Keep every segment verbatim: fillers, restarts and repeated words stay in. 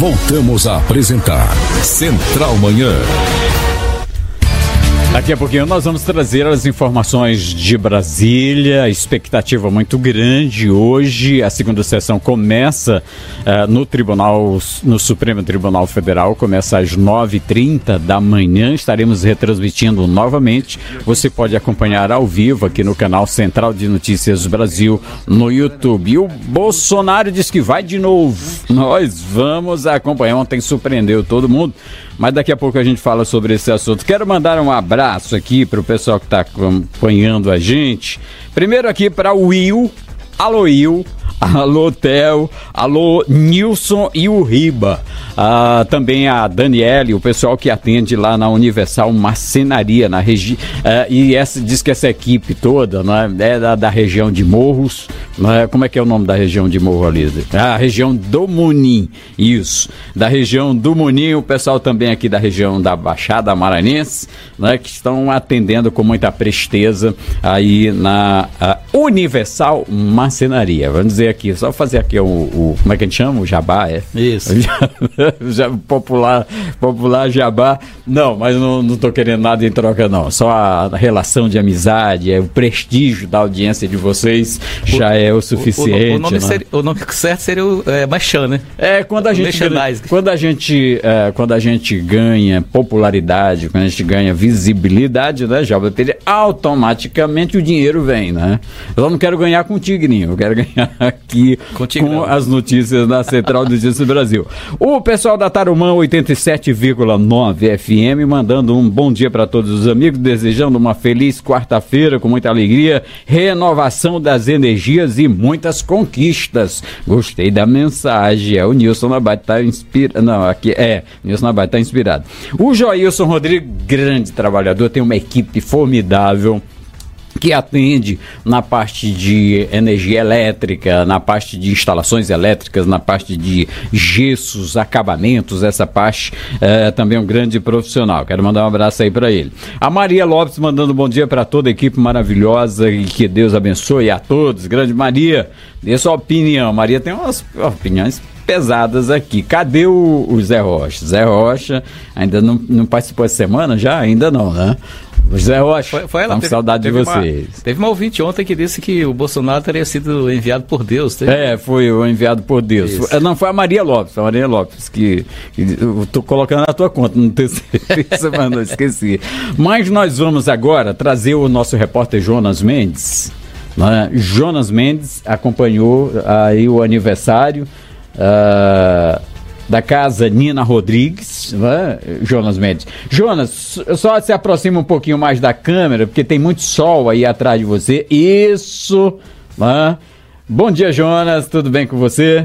Voltamos a apresentar Central Manhã. Daqui a pouquinho nós vamos trazer as informações de Brasília, expectativa muito grande. Hoje a segunda sessão começa uh, no Tribunal, no Supremo Tribunal Federal, começa às nove e trinta da manhã, estaremos retransmitindo novamente. Você pode acompanhar ao vivo aqui no canal Central de Notícias Brasil no YouTube. E o Bolsonaro diz que vai de novo. Nós vamos acompanhar, ontem surpreendeu todo mundo, mas daqui a pouco a gente fala sobre esse assunto. Quero mandar um abraço aqui para o pessoal que está acompanhando a gente. Primeiro aqui para o Will. Alô, Will. Alô, Theo. Alô, Nilson e o Riba. Ah, também a Daniele, o pessoal que atende lá na Universal Marcenaria, na região. Ah, e essa, diz que essa equipe toda, né, é da, da região de Morros. Né, como é que é o nome da região de Morro ali? Ah, a região do Munim. Isso. Da região do Munim, o pessoal também aqui da região da Baixada Maranhense, né, que estão atendendo com muita presteza aí na Universal Marcenaria. Vamos dizer aqui, só fazer aqui o, o como é que a gente chama? O jabá, é? Isso. popular, popular jabá. Não, mas não, não tô querendo nada em troca, não. Só a relação de amizade, é o prestígio da audiência de vocês já o, é o suficiente. O, o, nome, né? seria, o nome certo seria o é, Machan, né? É, quando a gente, quando a gente, é, quando a gente ganha popularidade, quando a gente ganha visibilidade, né, Jabá, automaticamente o dinheiro vem, né? Eu não quero ganhar com o Tigrinho, eu quero ganhar aqui Contigo, com não. as notícias da Central do Notícias do Brasil. O pessoal da Tarumã oitenta e sete vírgula nove F M mandando um bom dia para todos os amigos, desejando uma feliz quarta-feira com muita alegria, renovação das energias e muitas conquistas. Gostei da mensagem. É, o Nilson Nabate está inspirado. Não, aqui é, Nilson Nabate está inspirado. O Joilson Rodrigues, grande trabalhador, tem uma equipe formidável que atende na parte de energia elétrica, na parte de instalações elétricas, na parte de gessos, acabamentos, essa parte é também um grande profissional. Quero mandar um abraço aí para ele. A Maria Lopes mandando um bom dia para toda a equipe maravilhosa e que Deus abençoe a todos. Grande Maria, dê sua opinião. Maria tem umas opiniões pesadas aqui. Cadê o, o Zé Rocha? Zé Rocha ainda não, não participou essa semana? Já? Ainda não, né? O Zé Rocha, foi, foi ela, teve, saudade teve de vocês. Uma, teve uma ouvinte ontem que disse que o Bolsonaro teria sido enviado por Deus. Teve... É, foi o enviado por Deus. Foi, não, foi a Maria Lopes, a Maria Lopes, que, que eu tô colocando na tua conta, não tenho certeza, mas não esqueci. Mas nós vamos agora trazer o nosso repórter Jonas Mendes. Né? Jonas Mendes acompanhou aí o aniversário uh, da casa Nina Rodrigues, né? Jonas Mendes. Jonas, só se aproxima um pouquinho mais da câmera, porque tem muito sol aí atrás de você. Isso, né? Bom dia, Jonas, tudo bem com você?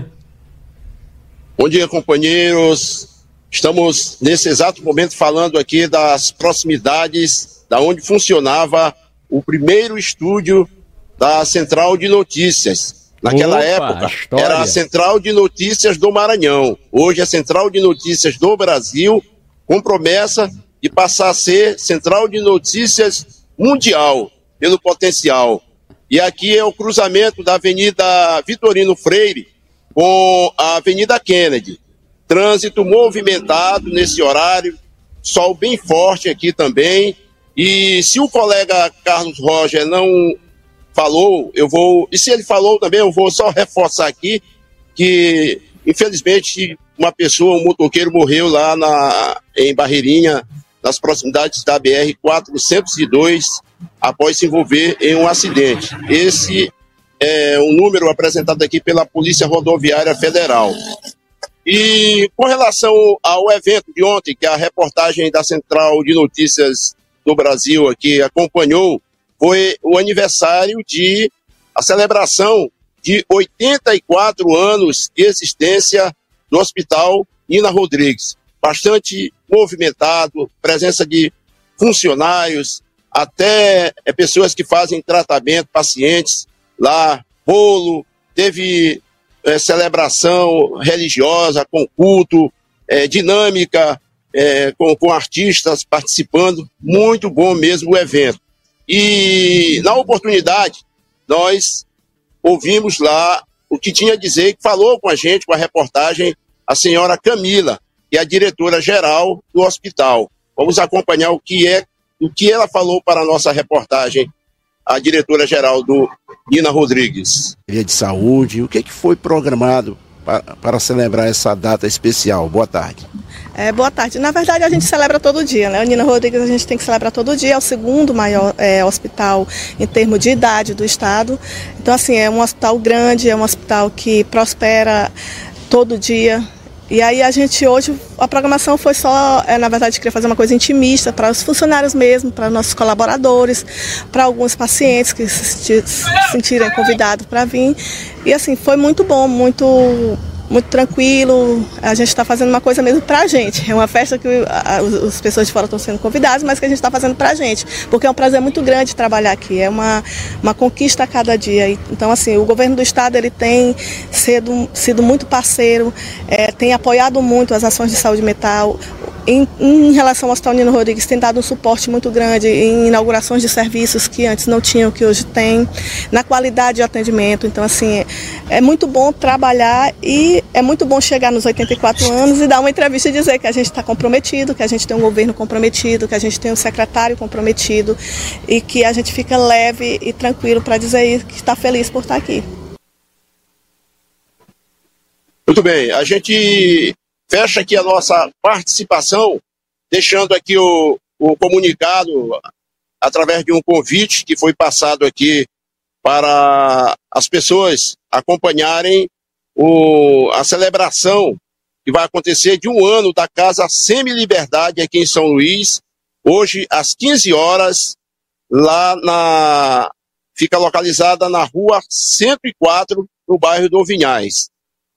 Bom dia, companheiros. Estamos nesse exato momento falando aqui das proximidades da onde funcionava o primeiro estúdio da Central de Notícias. Naquela Opa, época, história. Era a Central de Notícias do Maranhão. Hoje é a Central de Notícias do Brasil, com promessa de passar a ser Central de Notícias Mundial, pelo potencial. E aqui é o cruzamento da Avenida Vitorino Freire com a Avenida Kennedy. Trânsito movimentado nesse horário, sol bem forte aqui também. E se o colega Carlos Roger não falou, eu vou, e se ele falou também, eu vou só reforçar aqui que, infelizmente, uma pessoa, um motoqueiro morreu lá na, em Barreirinha, nas proximidades da B R quatrocentos e dois, após se envolver em um acidente. Esse é um número apresentado aqui pela Polícia Rodoviária Federal. E com relação ao evento de ontem, que a reportagem da Central de Notícias do Brasil aqui acompanhou, foi o aniversário de a celebração de oitenta e quatro anos de existência do Hospital Nina Rodrigues. Bastante movimentado, presença de funcionários, até é, pessoas que fazem tratamento, pacientes lá, bolo, teve é, celebração religiosa, com culto, é, dinâmica, é, com, com artistas participando, muito bom mesmo o evento. E, na oportunidade, nós ouvimos lá o que tinha a dizer, que falou com a gente, com a reportagem a senhora Camila, que é a diretora-geral do hospital. Vamos acompanhar o que é, o que ela falou para a nossa reportagem, a diretora-geral do Nina Rodrigues. Dia de saúde, o que, que foi programado para, para celebrar essa data especial? Boa tarde. É, boa tarde. Na verdade, a gente celebra todo dia, né? O Nina Rodrigues a gente tem que celebrar todo dia, é o segundo maior é, hospital em termos de idade do estado. Então, assim, é um hospital grande, é um hospital que prospera todo dia. E aí a gente hoje, a programação foi só, é, na verdade, queria fazer uma coisa intimista para os funcionários mesmo, para nossos colaboradores, para alguns pacientes que se sentirem convidados para vir. E assim, foi muito bom, muito... muito tranquilo, a gente está fazendo uma coisa mesmo pra gente, é uma festa que a, as pessoas de fora estão sendo convidadas, mas que a gente está fazendo pra gente, porque é um prazer muito grande trabalhar aqui, é uma, uma conquista a cada dia. Então, assim, o governo do estado ele tem sido, sido muito parceiro, é, tem apoiado muito as ações de saúde mental. Em, em relação ao Hospital Nina Rodrigues, tem dado um suporte muito grande em inaugurações de serviços que antes não tinham, que hoje tem, na qualidade de atendimento. Então, assim, é, é muito bom trabalhar e é muito bom chegar nos oitenta e quatro anos e dar uma entrevista e dizer que a gente está comprometido, que a gente tem um governo comprometido, que a gente tem um secretário comprometido e que a gente fica leve e tranquilo para dizer que está feliz por estar aqui. Muito bem, a gente fecha aqui a nossa participação, deixando aqui o, o comunicado através de um convite que foi passado aqui para as pessoas acompanharem o, a celebração que vai acontecer de um ano da Casa Semi-Liberdade aqui em São Luís, hoje às quinze horas, lá na... fica localizada na rua cento e quatro, no bairro do Vinhais.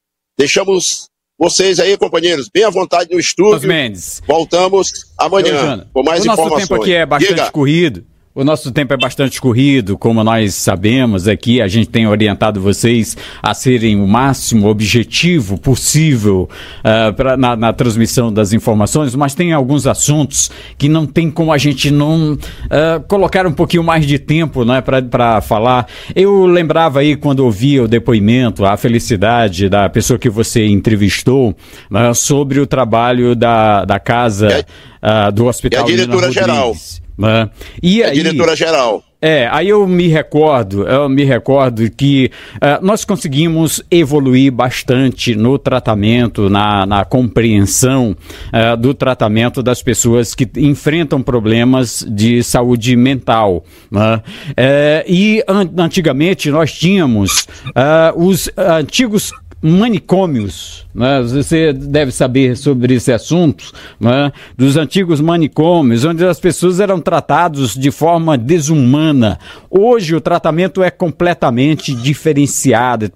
Deixamos vocês aí, companheiros, bem à vontade no estúdio. Mendes. Voltamos amanhã com mais informações. O nosso tempo aqui é bastante Diga. corrido. O nosso tempo é bastante corrido, como nós sabemos aqui, a gente tem orientado vocês a serem o máximo objetivo possível uh, pra, na, na transmissão das informações, mas tem alguns assuntos que não tem como a gente não uh, colocar um pouquinho mais de tempo, né, para falar. Eu lembrava aí, quando ouvia o depoimento, a felicidade da pessoa que você entrevistou, uh, sobre o trabalho da, da casa uh, do Hospital Nina Rodrigues. É a diretora-geral. Uh, e é aí, diretora-geral. É, aí eu me recordo, eu me recordo que uh, nós conseguimos evoluir bastante no tratamento, na, na compreensão uh, do tratamento das pessoas que enfrentam problemas de saúde mental. Né? Uh, e an- antigamente nós tínhamos uh, os antigos manicômios, né? Você deve saber sobre esse assunto, né? Dos antigos manicômios, onde as pessoas eram tratadas de forma desumana. Hoje o tratamento é completamente diferenciado,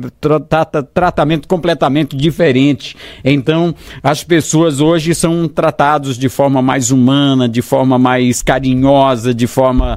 tra- tratamento completamente diferente. Então as pessoas hoje são tratadas de forma mais humana, de forma mais carinhosa, de forma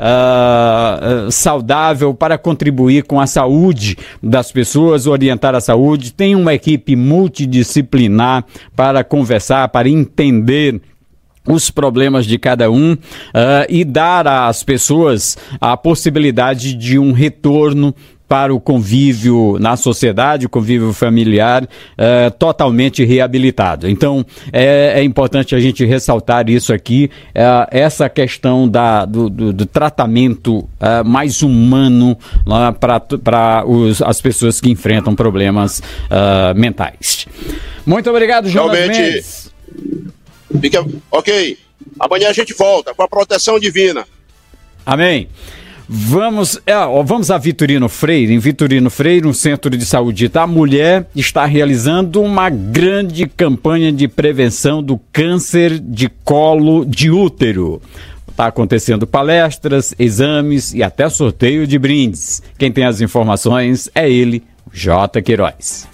uh, uh, saudável, para contribuir com a saúde das pessoas, orientar a saúde. Tem uma equipe multidisciplinar para conversar, para entender os problemas de cada um uh, e dar às pessoas a possibilidade de um retorno para o convívio na sociedade, o convívio familiar uh, totalmente reabilitado. Então, é, é importante a gente ressaltar isso aqui, uh, essa questão da, do, do, do tratamento uh, mais humano uh, para as pessoas que enfrentam problemas uh, mentais. Muito obrigado, Jonas Realmente, Mendes. Fica, ok. Amanhã a gente volta com a proteção divina. Amém. Vamos, é, ó, vamos a Vitorino Freire. Em Vitorino Freire, um centro de saúde da mulher está realizando uma grande campanha de prevenção do câncer de colo de útero. Está acontecendo palestras, exames e até sorteio de brindes. Quem tem as informações é ele, J. Queiroz.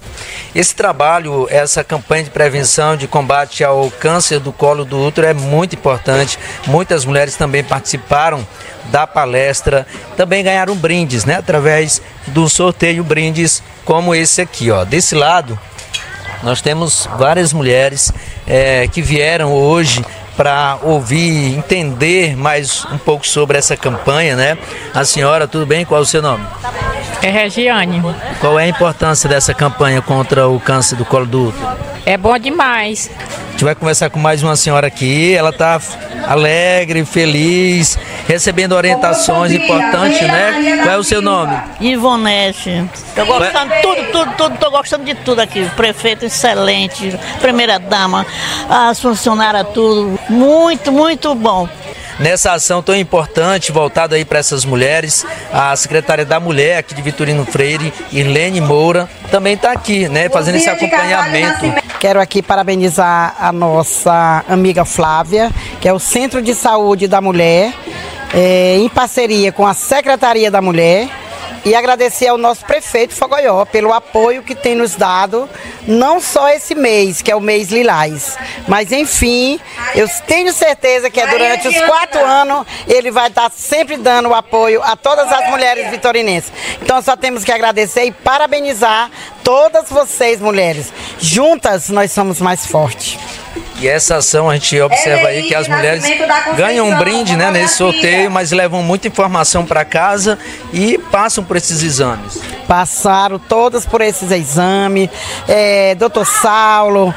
Esse trabalho, essa campanha de prevenção, de combate ao câncer do colo do útero é muito importante. Muitas mulheres também participaram da palestra, também ganharam brindes, né? Através do sorteio, brindes como esse aqui, ó. Desse lado, nós temos várias mulheres é, que vieram hoje para ouvir, entender mais um pouco sobre essa campanha, né? A senhora, tudo bem? Qual é o seu nome? É Regiane. Qual é a importância dessa campanha contra o câncer do colo do útero? É bom demais. A gente vai conversar com mais uma senhora aqui, ela está alegre, feliz, recebendo orientações importantes, né? Qual é o seu nome? Ivonete. Tô gostando de tudo, tudo, tudo, tô gostando de tudo aqui. Prefeito excelente, primeira dama, as funcionárias, tudo. Muito, muito bom. Nessa ação tão importante, voltada aí para essas mulheres, a secretária da Mulher aqui de Vitorino Freire, Irlene Moura, também está aqui, né, fazendo esse acompanhamento. Quero aqui parabenizar a nossa amiga Flávia, que é o Centro de Saúde da Mulher, é, em parceria com a Secretaria da Mulher, e agradecer ao nosso prefeito Fogoió pelo apoio que tem nos dado, não só esse mês, que é o mês Lilás, mas enfim, eu tenho certeza que é durante os quatro anos ele vai estar sempre dando o apoio a todas as mulheres vitorinenses. Então só temos que agradecer e parabenizar todas vocês, mulheres. Juntas nós somos mais fortes. E essa ação a gente observa aí que as mulheres ganham um brinde, né, nesse sorteio, mas levam muita informação para casa e passam por esses exames. Passaram todas por esses exames. É, doutor Saulo,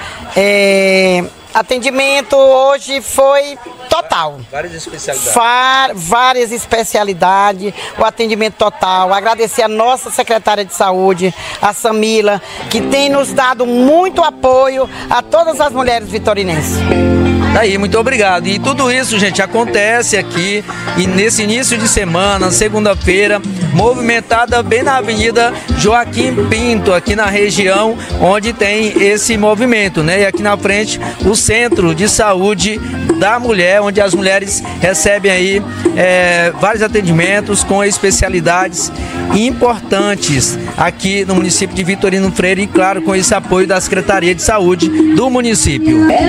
é, atendimento hoje foi total. Várias especialidades. Far, várias especialidades, o atendimento total. Agradecer a nossa secretária de saúde, a Samila, que tem nos dado muito apoio a todas as mulheres vitorinenses. Daí, muito obrigado. E tudo isso, gente, acontece aqui e nesse início de semana, segunda-feira, movimentada bem na Avenida Joaquim Pinto, aqui na região onde tem esse movimento, né? E aqui na frente, o Centro de Saúde da Mulher, onde as mulheres recebem aí é, vários atendimentos com especialidades importantes aqui no município de Vitorino Freire e, claro, com esse apoio da Secretaria de Saúde do município. É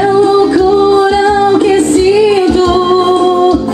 loucura que sinto,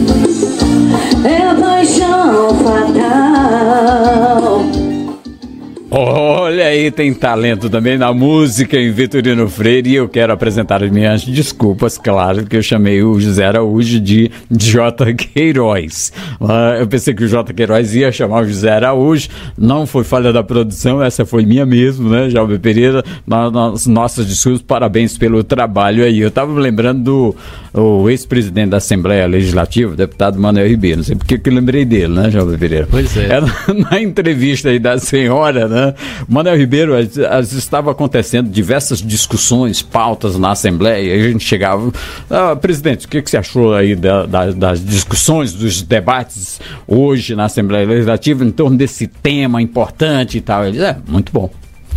é paixão fatal. Olha aí, tem talento também na música em Vitorino Freire e eu quero apresentar as minhas desculpas, claro, que eu chamei o José Araújo de J. Queiroz. Uh, eu pensei que o J. Queiroz ia chamar o José Araújo, não foi falha da produção, essa foi minha mesmo, né, Jalber Pereira, nas nossas desculpas, parabéns pelo trabalho aí. Eu estava lembrando do o ex-presidente da Assembleia Legislativa, o deputado Manuel Ribeiro, não sei porque que eu lembrei dele, né, Jalber Pereira? Pois é. Era na entrevista aí da senhora, né, Manuel Ribeiro, as, as, estava acontecendo diversas discussões, pautas na Assembleia, e a gente chegava, ah, presidente, o que, que você achou aí da, da, das discussões, dos debates hoje na Assembleia Legislativa em torno desse tema importante e tal? Ele diz, é, muito bom.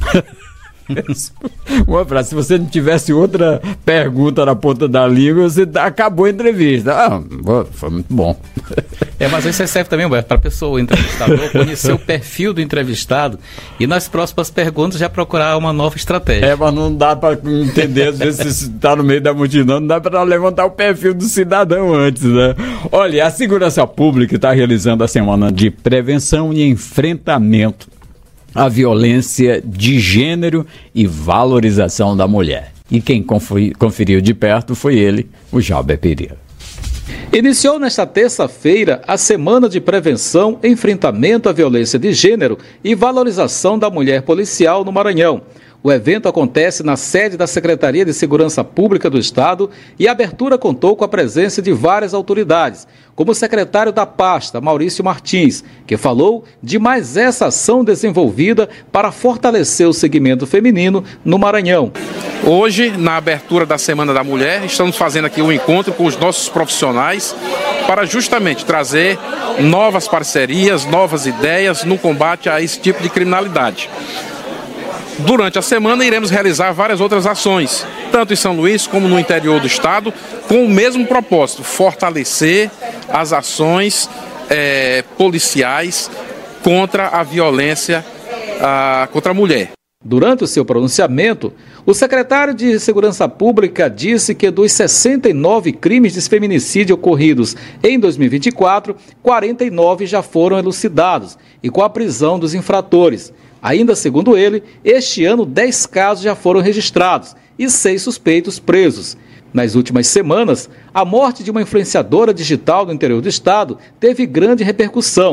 Um abraço. Se você não tivesse outra pergunta na ponta da língua, você acabou a entrevista. Ah, foi muito bom. É, mas isso serve também para a pessoa, o entrevistador, conhecer o perfil do entrevistado e nas próximas perguntas já procurar uma nova estratégia. É, mas não dá para entender, às vezes se está no meio da multidão, não dá para levantar o perfil do cidadão antes, né? Olha, a Segurança Pública está realizando a semana de prevenção e enfrentamento à violência de gênero e valorização da mulher. E quem conferiu de perto foi ele, o Jalber Pereira. Iniciou nesta terça-feira a Semana de Prevenção, Enfrentamento à Violência de Gênero e Valorização da Mulher Policial no Maranhão. O evento acontece na sede da Secretaria de Segurança Pública do Estado e a abertura contou com a presença de várias autoridades, como o secretário da pasta, Maurício Martins, que falou de mais essa ação desenvolvida para fortalecer o segmento feminino no Maranhão. Hoje, na abertura da Semana da Mulher, estamos fazendo aqui um encontro com os nossos profissionais para justamente trazer novas parcerias, novas ideias no combate a esse tipo de criminalidade. Durante a semana iremos realizar várias outras ações, tanto em São Luís como no interior do estado, com o mesmo propósito, fortalecer as ações é, policiais contra a violência a, contra a mulher. Durante o seu pronunciamento, o secretário de Segurança Pública disse que dos sessenta e nove crimes de feminicídio ocorridos em dois mil e vinte e quatro, quarenta e nove já foram elucidados e com a prisão dos infratores. Ainda segundo ele, este ano dez casos já foram registrados e seis suspeitos presos. Nas últimas semanas, a morte de uma influenciadora digital no interior do estado teve grande repercussão.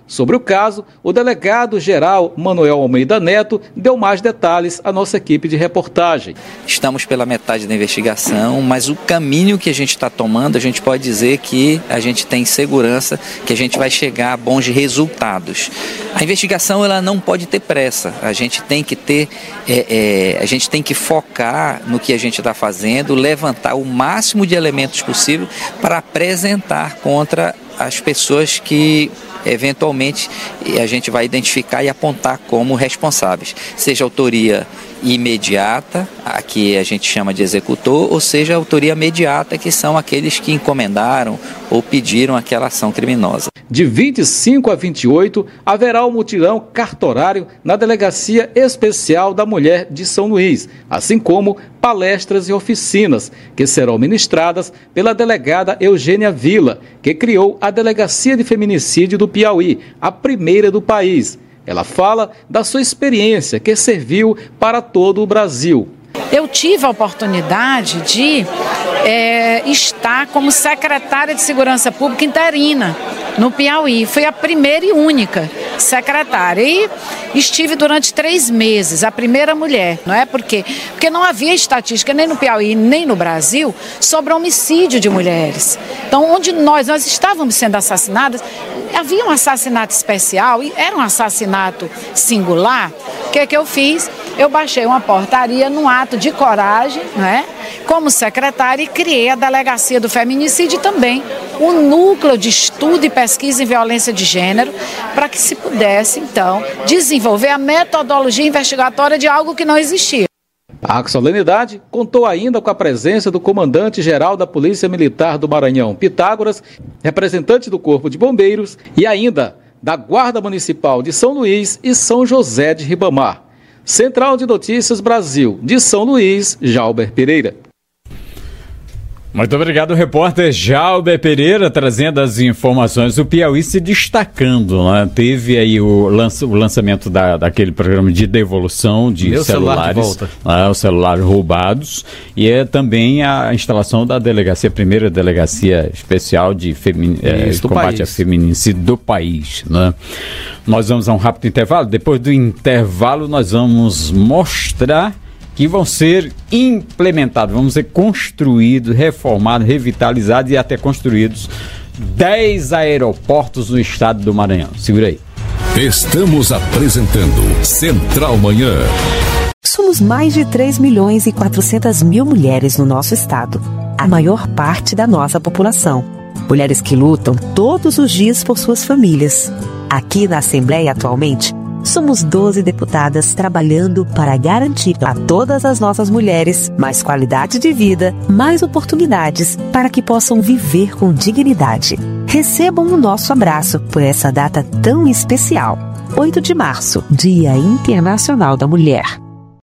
Sobre o caso, o delegado-geral Manuel Almeida Neto deu mais detalhes à nossa equipe de reportagem. Estamos pela metade da investigação, mas o caminho que a gente está tomando, a gente pode dizer que a gente tem segurança, que a gente vai chegar a bons resultados. A investigação ela não pode ter pressa, a gente tem que ter, é, é, a gente tem que focar no que a gente está fazendo, levantar o máximo de elementos possível para apresentar contra as pessoas que eventualmente a gente vai identificar e apontar como responsáveis, seja autoria imediata, a que a gente chama de executor, ou seja, autoria imediata, que são aqueles que encomendaram ou pediram aquela ação criminosa. De vinte e cinco a vinte e oito, haverá um mutirão cartorário na Delegacia Especial da Mulher de São Luís, assim como palestras e oficinas, que serão ministradas pela delegada Eugênia Vila, que criou a Delegacia de Feminicídio do Piauí, a primeira do país. Ela fala da sua experiência, que serviu para todo o Brasil. Eu tive a oportunidade de é, estar como secretária de Segurança Pública interina no Piauí. Fui a primeira e única secretária e estive durante três meses, a primeira mulher, não é? Por quê? Porque não havia estatística nem no Piauí nem no Brasil sobre homicídio de mulheres. Então, onde nós, nós estávamos sendo assassinadas, havia um assassinato especial e era um assassinato singular. O que é que eu fiz? Eu baixei uma portaria num ato de coragem, né? Como secretária, e criei a Delegacia do Feminicídio e também o Núcleo de Estudo e Pesquisa em Violência de Gênero, para que se pudesse, então, desenvolver a metodologia investigatória de algo que não existia. A solenidade contou ainda com a presença do comandante-geral da Polícia Militar do Maranhão, Pitágoras, representante do Corpo de Bombeiros e ainda da Guarda Municipal de São Luís e São José de Ribamar. Central de Notícias Brasil, de São Luís, Jalber Pereira. Muito obrigado, repórter Jalber Pereira, trazendo as informações. O Piauí se destacando, né? Teve aí o, lança, o lançamento da, daquele programa de devolução de Meu celulares, celular de né? os celulares roubados, e é também a instalação da delegacia, a primeira delegacia especial de femi- é, combate país. a feminicídio do país, né? Nós vamos a um rápido intervalo. Depois do intervalo, nós vamos mostrar que vão ser implementados, vão ser construídos, reformados, revitalizados e até construídos dez aeroportos no estado do Maranhão. Segura aí. Estamos apresentando Central Manhã. Somos mais de três milhões e quatrocentas mil mulheres no nosso estado, a maior parte da nossa população. Mulheres que lutam todos os dias por suas famílias. Aqui na Assembleia atualmente, somos doze deputadas trabalhando para garantir a todas as nossas mulheres mais qualidade de vida, mais oportunidades para que possam viver com dignidade. Recebam o nosso abraço por essa data tão especial. oito de março, Dia Internacional da Mulher.